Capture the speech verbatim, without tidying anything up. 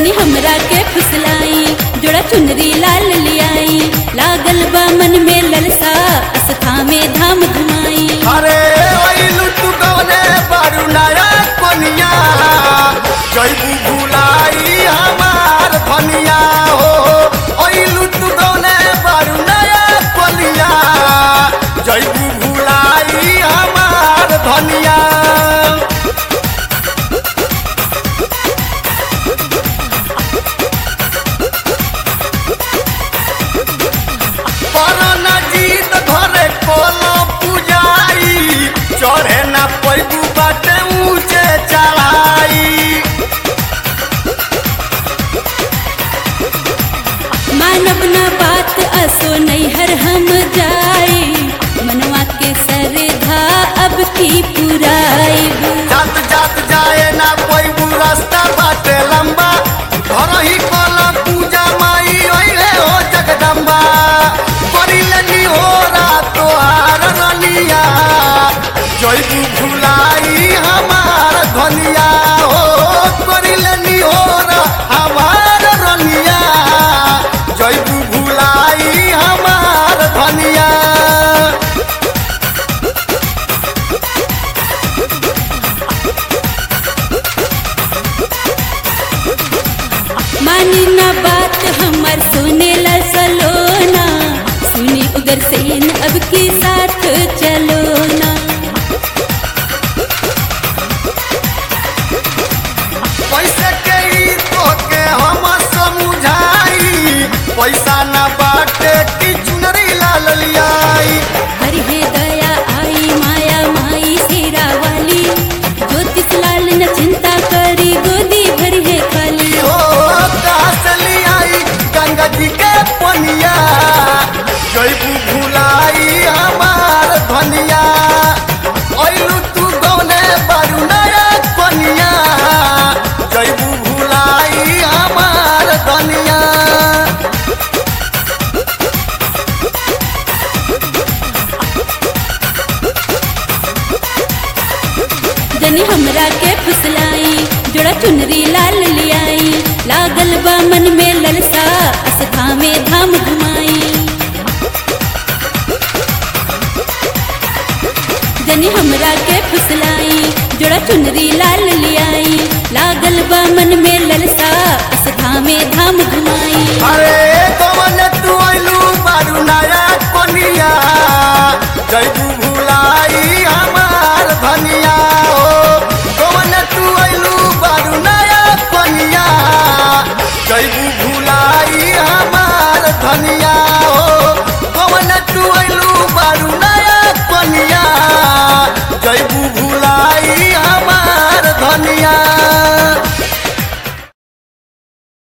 जनी हमरा के फुसलाई जोड़ा चुनरी लाल लियाई लागल बा मन में ललसा असथा में धाम घुमाई। अरे ओइलू तू गवने बारू नया कोनिया जइबू भुलाई हमार धनिया हो। ओइलू तू गवने बारू नया कोनिया जइबू भुलाई हमार धनिया। परना जीत घरे कोलो पुजाई चढ़े ना पैबू बाटे ऊंचे चढ़ाई। मानव ना बात असो नैहर हम जाई मनवा के सरधा अब की पुराई। जात जात जाए ना पैबू रास्ता बाटे लंबा घर ही कोलो पूजा माई ओइले हो जगदम्बा। करिलनी हो रातो हार रनिया जइबू भुलाई हमार धनिया हो। करिलनी हो रा हमार रनिया जइबू भुलाई हमार धनिया। मानी ना बात हमर सुने ला सलोना सुनी उगर सेन अब की साथ चलो ना। पैसे के ई तोके हम समझाई पैसा ना बाटे की चुनरी लाल लियाई। हरि हे दया आई माया माई शेरा वाली ज्योतिष लाल न चिंता करी गोदी भर है खाली। हो कास लियाई गंगा जी के पनिया जइबू भुलाई हमार धनिया। ओइलू तू गौने बारू नया कनिया जइबू भुलाई हमार धनिया। जनी हमरा के फुसलाई जोड़ा चुनरी लाल लियाई लागल बा मन में ललसा असथा में धाम घुमाई। जनी हमरा के फुसलाई जोड़ा चुनरी लाल लियाई